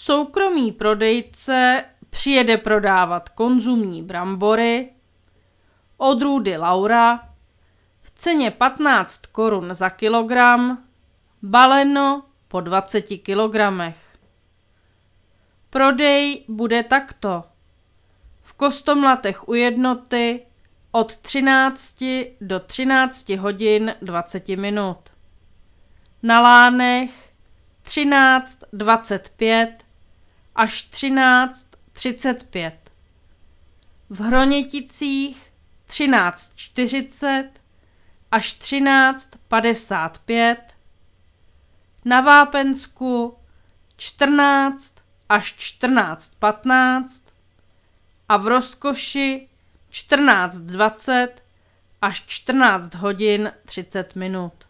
Soukromý prodejce přijede prodávat konzumní brambory, odrůdy Laura, v ceně 15 korun za kilogram, baleno po 20 kilogramech. Prodej bude takto: v Kostomlatech u Jednoty od 13 do 13 hodin 20 minut. Na Lánech 13:25 až 13:35. V Hroněticích 13:40 až 13:55. Na Vápensku 14 až 14:15 a v Rozkoši 14:20 až 14 hodin 30 minut.